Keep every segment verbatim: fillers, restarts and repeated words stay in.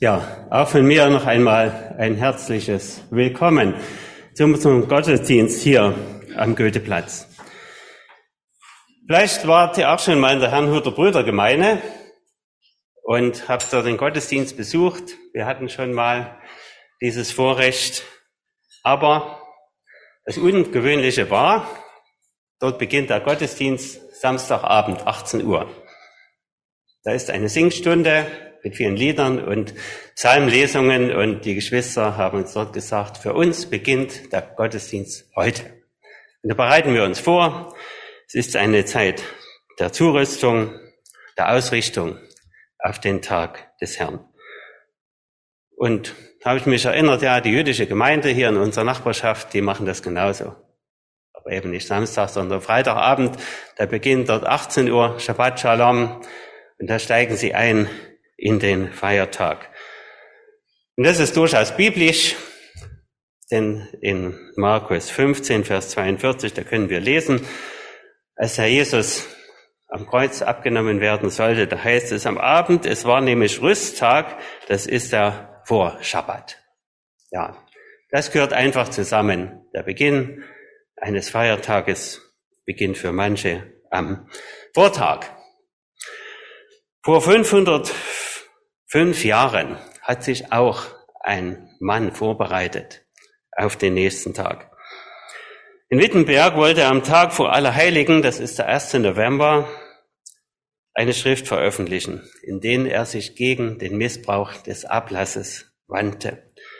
Ja, auch von mir noch einmal ein herzliches Willkommen zum, zum Gottesdienst hier am Goetheplatz. Vielleicht wart ihr auch schon mal in der Herrnhuter Brüdergemeinde und habt dort den Gottesdienst besucht. Wir hatten schon mal dieses Vorrecht, aber das Ungewöhnliche war, dort beginnt der Gottesdienst Samstagabend, achtzehn Uhr. Da ist eine Singstunde mit vielen Liedern und Psalmlesungen und die Geschwister haben uns dort gesagt, für uns beginnt der Gottesdienst heute. Und da bereiten wir uns vor. Es ist eine Zeit der Zurüstung, der Ausrichtung auf den Tag des Herrn. Und da habe ich mich erinnert, ja, die jüdische Gemeinde hier in unserer Nachbarschaft, die machen das genauso. Aber eben nicht Samstag, sondern Freitagabend, da beginnt dort achtzehn Uhr, Shabbat Shalom, und da steigen sie ein in den Feiertag. Und das ist durchaus biblisch, denn in Markus fünfzehn, Vers zweiundvierzig, da können wir lesen, als Herr Jesus am Kreuz abgenommen werden sollte, da heißt es am Abend, es war nämlich Rüsttag, das ist der Vorschabbat. Ja, das gehört einfach zusammen. Der Beginn eines Feiertages beginnt für manche am Vortag. Vor fünfhundertfünf Jahren hat sich auch ein Mann vorbereitet auf den nächsten Tag. In Wittenberg wollte er am Tag vor Allerheiligen, das ist der erste November, eine Schrift veröffentlichen, in denen er sich gegen den Missbrauch des Ablasses wandte.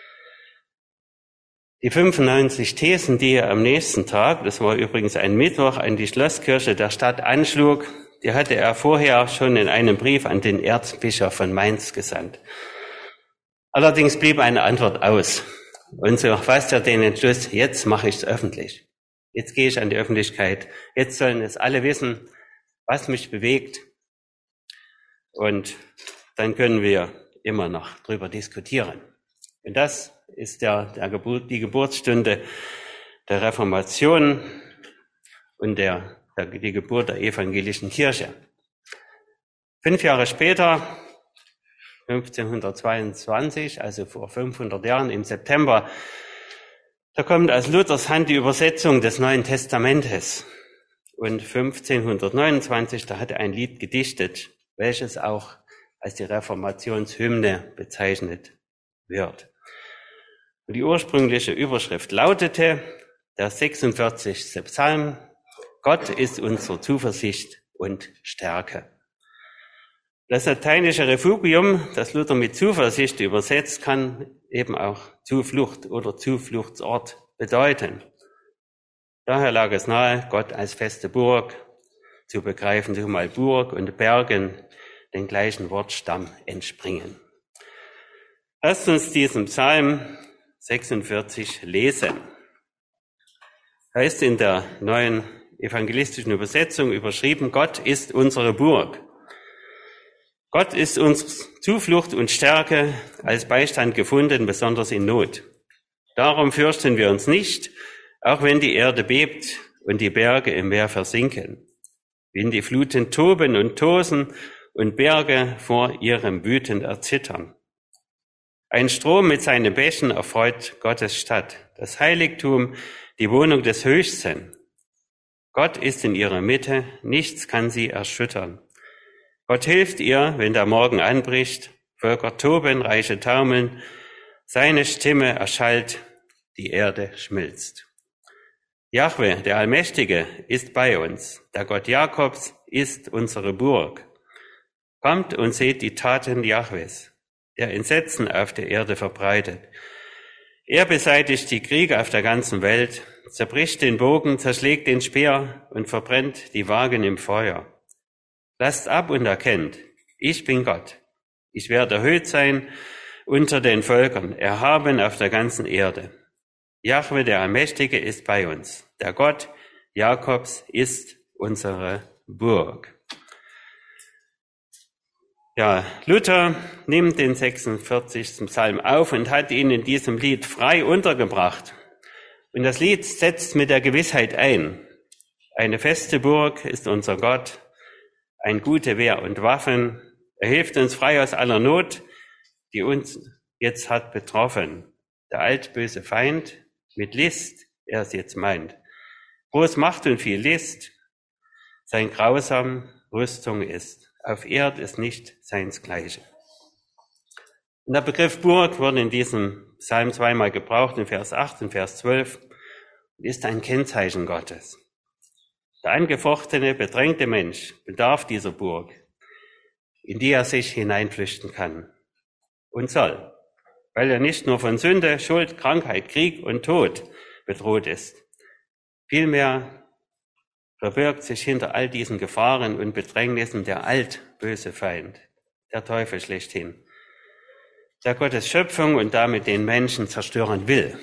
Die fünfundneunzig Thesen, die er am nächsten Tag, das war übrigens ein Mittwoch, an die Schlosskirche der Stadt anschlug, die hatte er vorher schon in einem Brief an den Erzbischof von Mainz gesandt. Allerdings blieb eine Antwort aus. Und so fasst er den Entschluss, jetzt mache ich es öffentlich. Jetzt gehe ich an die Öffentlichkeit. Jetzt sollen es alle wissen, was mich bewegt. Und dann können wir immer noch drüber diskutieren. Und das ist der, der Geburt, die Geburtsstunde der Reformation und der die Geburt der evangelischen Kirche. Fünf Jahre später, fünfzehnhundertzweiundzwanzig, also vor fünfhundert Jahren im September, da kommt aus Luthers Hand die Übersetzung des Neuen Testamentes. Und fünfzehnhundertneunundzwanzig, da hat er ein Lied gedichtet, welches auch als die Reformationshymne bezeichnet wird. Und die ursprüngliche Überschrift lautete, der sechsundvierzigste Psalm, Gott ist unsere Zuversicht und Stärke. Das lateinische Refugium, das Luther mit Zuversicht übersetzt, kann eben auch Zuflucht oder Zufluchtsort bedeuten. Daher lag es nahe, Gott als feste Burg zu begreifen, zumal Burg und Bergen den gleichen Wortstamm entspringen. Lasst uns diesen Psalm sechsundvierzig lesen. Heißt in der neuen evangelistischen Übersetzung überschrieben, Gott ist unsere Burg. Gott ist uns Zuflucht und Stärke als Beistand gefunden, besonders in Not. Darum fürchten wir uns nicht, auch wenn die Erde bebt und die Berge im Meer versinken, wenn die Fluten toben und tosen und Berge vor ihrem Wüten erzittern. Ein Strom mit seinen Bächen erfreut Gottes Stadt, das Heiligtum, die Wohnung des Höchsten. Gott ist in ihrer Mitte, nichts kann sie erschüttern. Gott hilft ihr, wenn der Morgen anbricht, Völker toben, Reiche taumeln, seine Stimme erschallt, die Erde schmilzt. Jahwe, der Allmächtige, ist bei uns, der Gott Jakobs ist unsere Burg. Kommt und seht die Taten Jahwes, der Entsetzen auf der Erde verbreitet. Er beseitigt die Kriege auf der ganzen Welt, zerbricht den Bogen, zerschlägt den Speer und verbrennt die Wagen im Feuer. Lasst ab und erkennt, ich bin Gott. Ich werde erhöht sein unter den Völkern, erhaben auf der ganzen Erde. Jahwe, der Allmächtige, ist bei uns. Der Gott Jakobs ist unsere Burg. Ja, Luther nimmt den sechsundvierzigsten Psalm auf und hat ihn in diesem Lied frei untergebracht. Und das Lied setzt mit der Gewissheit ein. Eine feste Burg ist unser Gott, ein gute Wehr und Waffen. Er hilft uns frei aus aller Not. die uns jetzt hat betroffen. Der altböse Feind mit List, er es jetzt meint. Groß Macht und viel List, sein grausam Rüstung ist. Auf Erd ist nicht seinsgleiche. Und der Begriff Burg wurde in diesem Psalm zweimal gebraucht, in Vers acht und Vers zwölf, und ist ein Kennzeichen Gottes. Der angefochtene, bedrängte Mensch bedarf dieser Burg, in die er sich hineinflüchten kann und soll, weil er nicht nur von Sünde, Schuld, Krankheit, Krieg und Tod bedroht ist. Vielmehr verbirgt sich hinter all diesen Gefahren und Bedrängnissen der altböse Feind, der Teufel schlechthin, der Gottes Schöpfung und damit den Menschen zerstören will.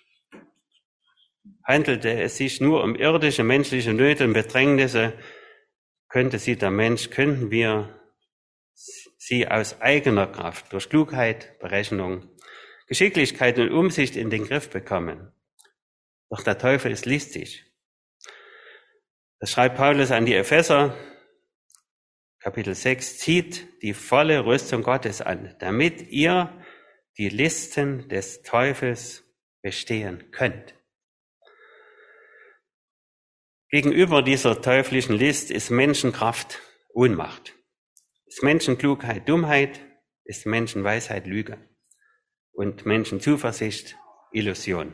Handelte es sich nur um irdische menschliche Nöte und Bedrängnisse, könnte sie der Mensch, könnten wir sie aus eigener Kraft durch Klugheit, Berechnung, Geschicklichkeit und Umsicht in den Griff bekommen. Doch der Teufel ist listig. Das schreibt Paulus an die Epheser, Kapitel sechs, zieht die volle Rüstung Gottes an, damit ihr die Listen des Teufels bestehen könnt. Gegenüber dieser teuflischen List ist Menschenkraft Ohnmacht, ist Menschenklugheit Dummheit, ist Menschenweisheit Lüge und Menschenzuversicht Illusion.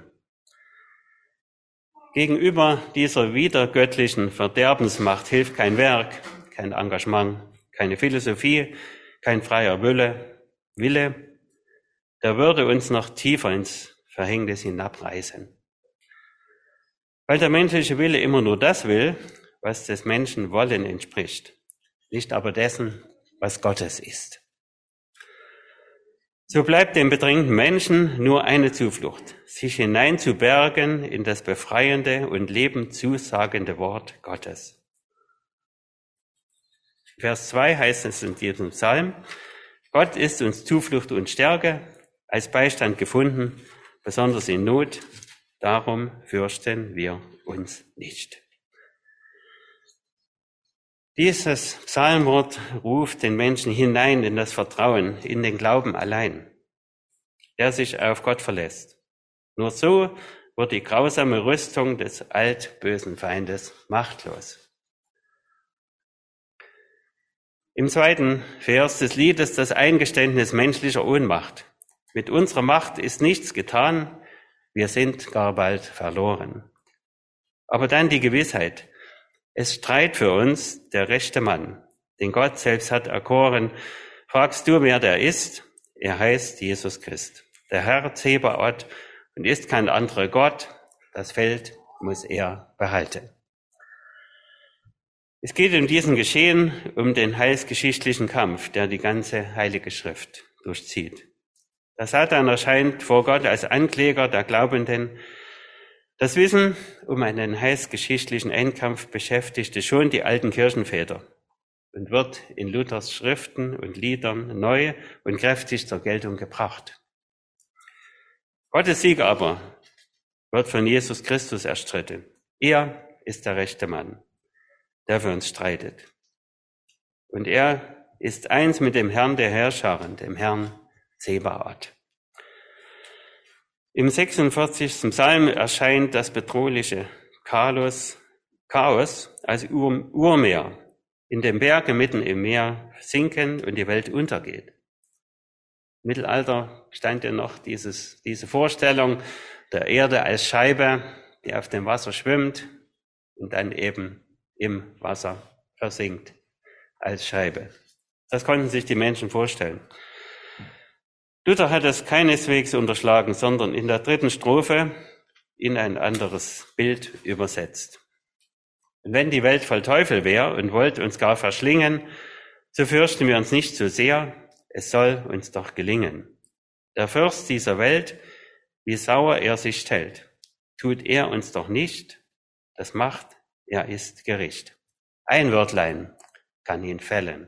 Gegenüber dieser widergöttlichen Verderbensmacht hilft kein Werk, kein Engagement, keine Philosophie, kein freier Wille, Wille, der würde uns noch tiefer ins Verhängnis hinabreißen. Weil der menschliche Wille immer nur das will, was des Menschen Wollen entspricht, nicht aber dessen, was Gottes ist. So bleibt dem bedrängten Menschen nur eine Zuflucht, sich hineinzubergen in das befreiende und lebenszusagende Wort Gottes. Vers zwei heißt es in diesem Psalm, Gott ist uns Zuflucht und Stärke, als Beistand gefunden, besonders in Not, darum fürchten wir uns nicht. Dieses Psalmwort ruft den Menschen hinein in das Vertrauen, in den Glauben allein, der sich auf Gott verlässt. Nur so wird die grausame Rüstung des altbösen Feindes machtlos. Im zweiten Vers des Liedes das Eingeständnis menschlicher Ohnmacht. Mit unserer Macht ist nichts getan, wir sind gar bald verloren. Aber dann die Gewissheit, es streit für uns der rechte Mann, den Gott selbst hat erkoren. Fragst du, wer der ist? Er heißt Jesus Christ, der Herr Zebaoth, und ist kein anderer Gott. Das Feld muss er behalten. Es geht in diesem Geschehen um den heilsgeschichtlichen Kampf, der die ganze Heilige Schrift durchzieht. Der Satan erscheint vor Gott als Ankläger der Glaubenden. Das Wissen um einen heilsgeschichtlichen Endkampf beschäftigte schon die alten Kirchenväter und wird in Luthers Schriften und Liedern neu und kräftig zur Geltung gebracht. Gottes Sieg aber wird von Jesus Christus erstritten. Er ist der rechte Mann, der für uns streitet. Und er ist eins mit dem Herrn der Herrscharen, dem Herrn Zebaoth. Im sechsundvierzigsten Psalm erscheint das bedrohliche Chaos, Chaos als Ur, Urmeer, in dem Berge mitten im Meer sinken und die Welt untergeht. Im Mittelalter stand ja noch dieses, diese Vorstellung der Erde als Scheibe, die auf dem Wasser schwimmt und dann eben im Wasser versinkt als Scheibe. Das konnten sich die Menschen vorstellen. Luther hat es keineswegs unterschlagen, sondern in der dritten Strophe in ein anderes Bild übersetzt. Und wenn die Welt voll Teufel wäre und wollte uns gar verschlingen, so fürchten wir uns nicht so sehr, es soll uns doch gelingen. Der Fürst dieser Welt, wie sauer er sich stellt, tut er uns doch nicht, das macht, er ist Gericht. Ein Wörtlein kann ihn fällen.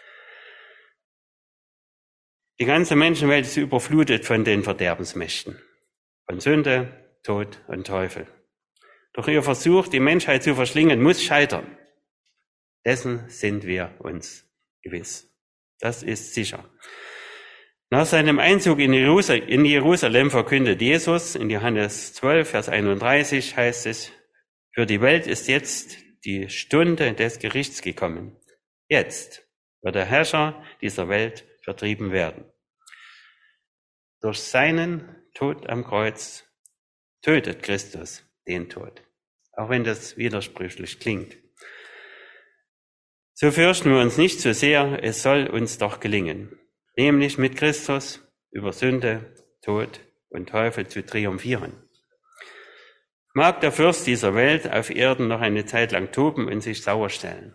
Die ganze Menschenwelt ist überflutet von den Verderbensmächten, von Sünde, Tod und Teufel. Doch ihr Versuch, die Menschheit zu verschlingen, muss scheitern. Dessen sind wir uns gewiss. Das ist sicher. Nach seinem Einzug in Jerusalem verkündet Jesus in Johannes zwölf, Vers einunddreißig heißt es, für die Welt ist jetzt die Stunde des Gerichts gekommen. Jetzt wird der Herrscher dieser Welt vertrieben werden. Durch seinen Tod am Kreuz tötet Christus den Tod, auch wenn das widersprüchlich klingt. So fürchten wir uns nicht so sehr, es soll uns doch gelingen, nämlich mit Christus über Sünde, Tod und Teufel zu triumphieren. Mag der Fürst dieser Welt auf Erden noch eine Zeit lang toben und sich sauer stellen.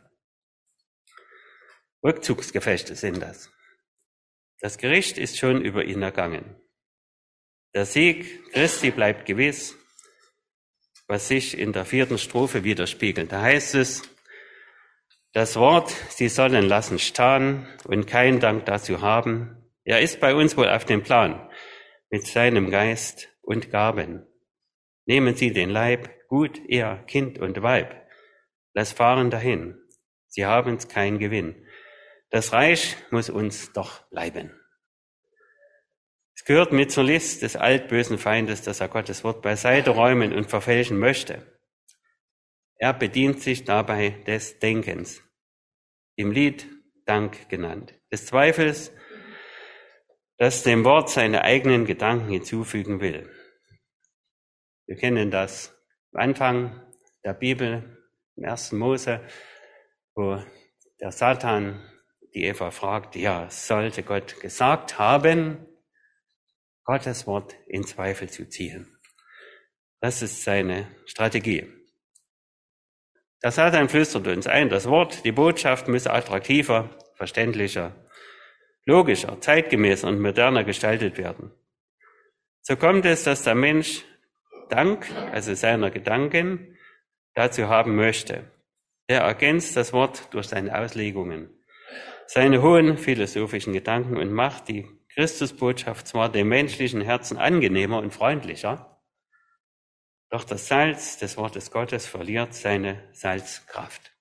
Rückzugsgefechte sind das. Das Gericht ist schon über ihn ergangen. Der Sieg Christi bleibt gewiss, was sich in der vierten Strophe widerspiegelt. Da heißt es, das Wort, sie sollen lassen starren und keinen Dank dazu haben. Er ist bei uns wohl auf dem Plan mit seinem Geist und Gaben. Nehmen Sie den Leib, gut, er, Kind und Weib. Lass fahren dahin, sie haben's kein Gewinn. Das Reich muss uns doch bleiben. Es gehört mit zur List des altbösen Feindes, dass er Gottes Wort beiseite räumen und verfälschen möchte. Er bedient sich dabei des Denkens, im Lied Dank genannt, des Zweifels, das dem Wort seine eigenen Gedanken hinzufügen will. Wir kennen das am Anfang der Bibel, im ersten Mose, wo der Satan die Eva fragt, ja, sollte Gott gesagt haben, Gottes Wort in Zweifel zu ziehen. Das ist seine Strategie. Der Satan flüstert uns ein, das Wort, die Botschaft müsse attraktiver, verständlicher, logischer, zeitgemäßer und moderner gestaltet werden. So kommt es, dass der Mensch Dank, also seiner Gedanken, dazu haben möchte. Er ergänzt das Wort durch seine Auslegungen, seine hohen philosophischen Gedanken und macht die Christusbotschaft zwar dem menschlichen Herzen angenehmer und freundlicher, doch das Salz des Wortes Gottes verliert seine Salzkraft.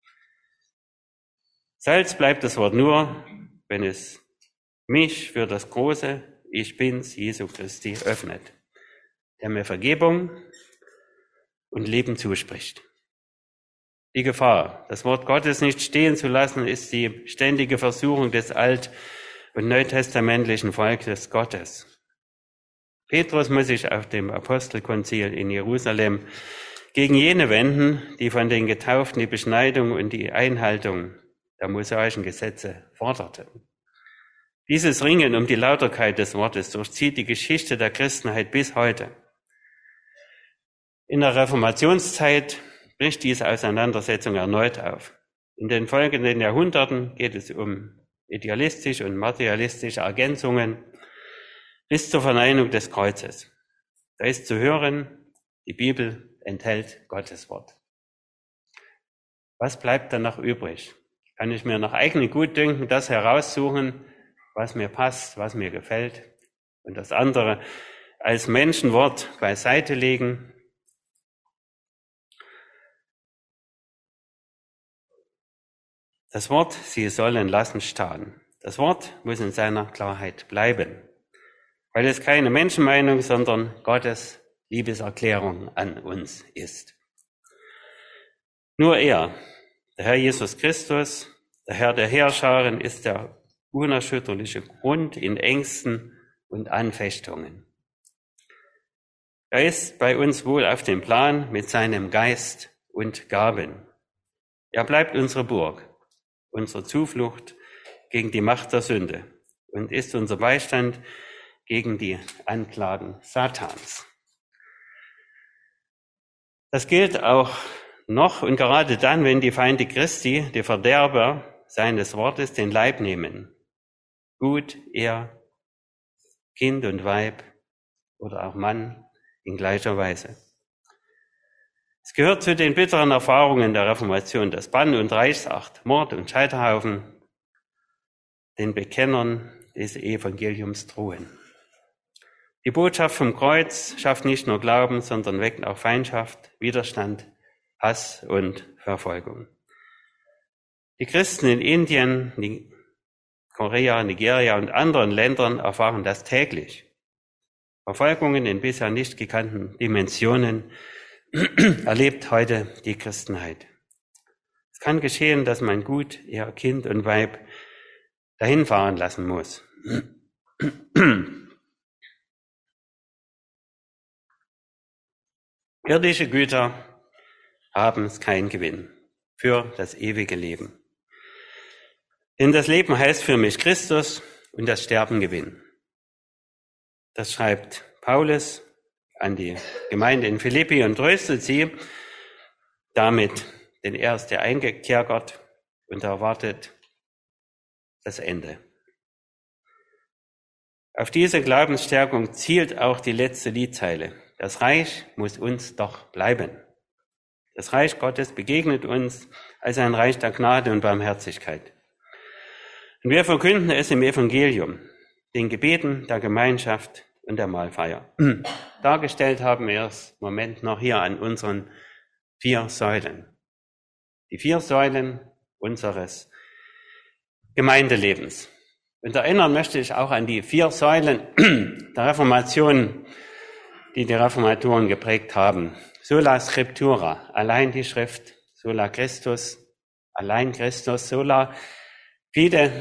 Salz bleibt das Wort nur, wenn es mich für das große Ich Bin's Jesu Christi öffnet, der mir Vergebung und Leben zuspricht. Die Gefahr, das Wort Gottes nicht stehen zu lassen, ist die ständige Versuchung des alt- und neutestamentlichen Volkes Gottes. Petrus muss sich auf dem Apostelkonzil in Jerusalem gegen jene wenden, die von den Getauften die Beschneidung und die Einhaltung der mosaischen Gesetze forderten. Dieses Ringen um die Lauterkeit des Wortes durchzieht die Geschichte der Christenheit bis heute. In der Reformationszeit bricht diese Auseinandersetzung erneut auf. In den folgenden Jahrhunderten geht es um idealistische und materialistische Ergänzungen bis zur Verneinung des Kreuzes. Da ist zu hören, die Bibel enthält Gottes Wort. Was bleibt dann noch übrig? Kann ich mir nach eigenem Gutdünken das heraussuchen, was mir passt, was mir gefällt, und das andere als Menschenwort beiseite legen? Das Wort, sie sollen lassen starren. Das Wort muss in seiner Klarheit bleiben, weil es keine Menschenmeinung, sondern Gottes Liebeserklärung an uns ist. Nur er, der Herr Jesus Christus, der Herr der Heerscharen, ist der unerschütterliche Grund in Ängsten und Anfechtungen. Er ist bei uns wohl auf dem Plan mit seinem Geist und Gaben. Er bleibt unsere Burg, unsere Zuflucht gegen die Macht der Sünde und ist unser Beistand gegen die Anklagen Satans. Das gilt auch noch und gerade dann, wenn die Feinde Christi, die Verderber seines Wortes, den Leib nehmen. Gut, er, Kind und Weib oder auch Mann in gleicher Weise. Es gehört zu den bitteren Erfahrungen der Reformation, dass Bann und Reichsacht, Mord und Scheiterhaufen den Bekennern des Evangeliums drohen. Die Botschaft vom Kreuz schafft nicht nur Glauben, sondern weckt auch Feindschaft, Widerstand, Hass und Verfolgung. Die Christen in Indien, die Korea, Nigeria und anderen Ländern erfahren das täglich. Verfolgungen in bisher nicht gekannten Dimensionen erlebt heute die Christenheit. Es kann geschehen, dass man Gut, Ehe, Kind und Weib dahin fahren lassen muss. Irdische Güter haben keinen Gewinn für das ewige Leben. Denn das Leben heißt für mich Christus und das Sterben Gewinn. Das schreibt Paulus an die Gemeinde in Philippi und tröstet sie damit, denn er ist der Eingekerkert und erwartet das Ende. Auf diese Glaubensstärkung zielt auch die letzte Liedzeile. Das Reich muss uns doch bleiben. Das Reich Gottes begegnet uns als ein Reich der Gnade und Barmherzigkeit. Und wir verkünden es im Evangelium, den Gebeten der Gemeinschaft und der Mahlfeier. Dargestellt haben wir es im Moment noch hier an unseren vier Säulen. Die vier Säulen unseres Gemeindelebens. Und erinnern möchte ich auch an die vier Säulen der Reformation, die die Reformatoren geprägt haben. Sola Scriptura, allein die Schrift. Sola Christus, allein Christus. Sola Fide,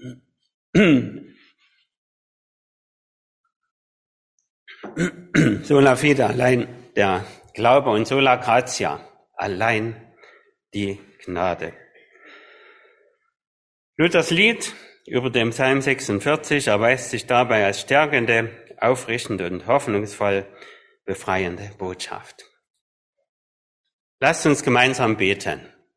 Sola Fide, allein der Glaube, und Sola Gratia, allein die Gnade. Luthers Lied über dem Psalm sechsundvierzig erweist sich dabei als stärkende, aufrichtende und hoffnungsvoll befreiende Botschaft. Lasst uns gemeinsam beten.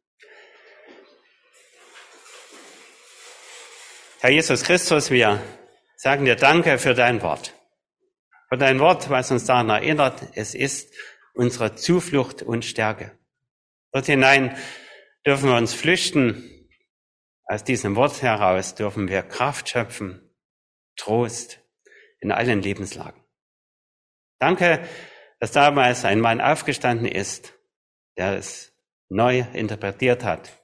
Herr Jesus Christus, wir sagen dir Danke für dein Wort. Für dein Wort, was uns daran erinnert, es ist unsere Zuflucht und Stärke. Dort hinein dürfen wir uns flüchten. Aus diesem Wort heraus dürfen wir Kraft schöpfen, Trost in allen Lebenslagen. Danke, dass damals ein Mann aufgestanden ist, der es neu interpretiert hat,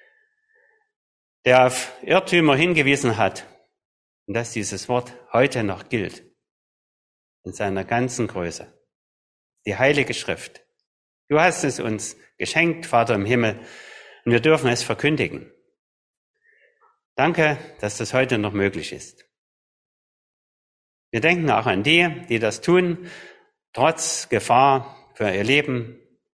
der auf Irrtümer hingewiesen hat und dass dieses Wort heute noch gilt, in seiner ganzen Größe. Die Heilige Schrift. Du hast es uns geschenkt, Vater im Himmel, und wir dürfen es verkündigen. Danke, dass das heute noch möglich ist. Wir denken auch an die, die das tun, trotz Gefahr für ihr Leben,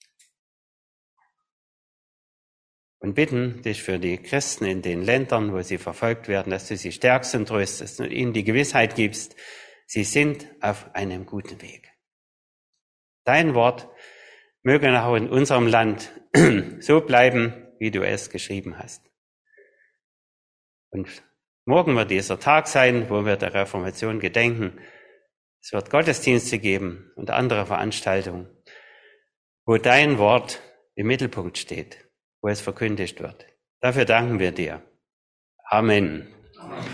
und bitten dich für die Christen in den Ländern, wo sie verfolgt werden, dass du sie stärkst und tröstest und ihnen die Gewissheit gibst, sie sind auf einem guten Weg. Dein Wort möge auch in unserem Land so bleiben, wie du es geschrieben hast. Und morgen wird dieser Tag sein, wo wir der Reformation gedenken. Es wird Gottesdienste geben und andere Veranstaltungen, wo dein Wort im Mittelpunkt steht, wo es verkündigt wird. Dafür danken wir dir. Amen. Amen.